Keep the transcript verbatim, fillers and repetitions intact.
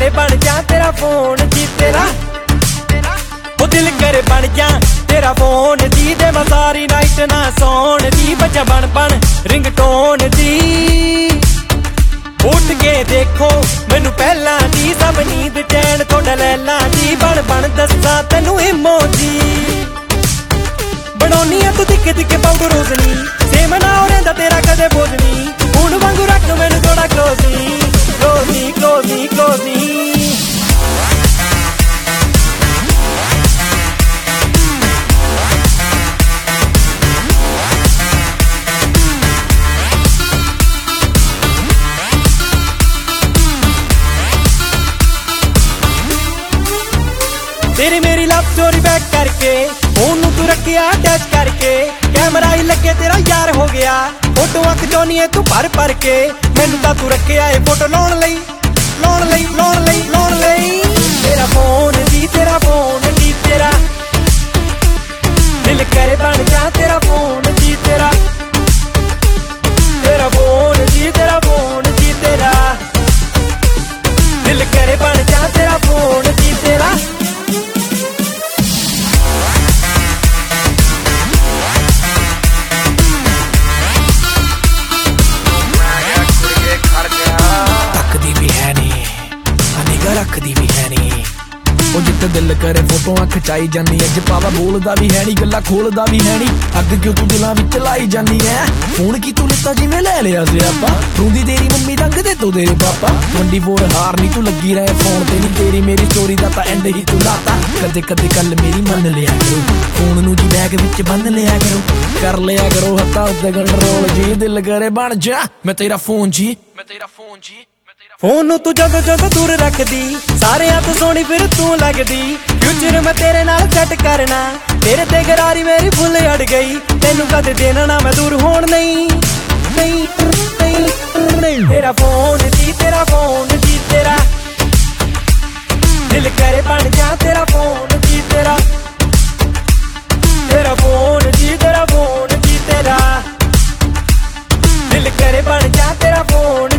करे बन जा तेरा फोन जी तेरा, ओ दिल करे बन जा तेरा फोन जी। दे मैं सारी नाइट ना सौन जी, बजा बन बन रिंगटोन जी। उठ के देखो मैनू पहला दी सब नींद चैन थोड़ा लैला जी। बन बन दसा तेनू इमोजी बनाउनी आ तू दिखे दिखे पाउडर रोजनी, सेम ना हो रहिंदा तेरा कदे बोझनी। हुण वांगू रख मैनू थोड़ा क्लोजी क्लोजी क्लोजी क्लोजी। तेरी मेरी लव स्टोरी बैक करके फोन नू तू रखिया अटैच करके, कैमरा ही लगे तेरा यार हो गया। फोटो अख चाहनी है तू भर भर के, मैनू तां तू रखिया ए फोटो लाउण लई लाउण लई लाउण लई लाउण लई। तेरा फोन जी तेरा फोन जी तेरा, दिल करे बन जा तेरा फोन जी तेरा, तेरा फोन जी तेरा फोन जी तेरा, दिल करे बन जा तेरा फोन जी तेरा। रखदी भी है नी ओ जिते दिल करे फोटोआं खिचाई जानी है। जपावा बोलदा भी है नी गल्ला खोलदा भी है नी, अग क्यों तू दिलां विच लाई जानी है। फोन की तू लिता जिवें ले लिया सियापा, रोंदी तेरी मम्मी रंग दे तू तेरे पापा। ट्वेंटी फोर हार नी तू लगी रहे फोन ते नी, तेरी मेरी स्टोरी दा तां एंड ही तू लाता। कदे कदे गल मेरी मन लिया करो, फोन नू जी बैग विच बंद लिया करो, कर लिया करो हत्थां उत्ते कंट्रोल जी। दिल करे बन जा मैं तेरा फोन जी, मैं तेरा फोन जी। फोन नू तू जदों जदों दूर रखदी, सारेयां तों सोहनी फिर तू लगदी। फ्यूचर मैं तेरे नाल सेट करना, तेरे ते गरारी मेरी फुल अड़ गई। तेनू कदे देना ना मैं दूर होण नहीं नहीं नहीं नहीं। तेरा फोन जी तेरा फोन जी तेरा, दिल करे बन जा तेरा फोन जी तेरा, तेरा फोन जी तेरा फोन जी तेरा, दिल करे बन जा तेरा फोन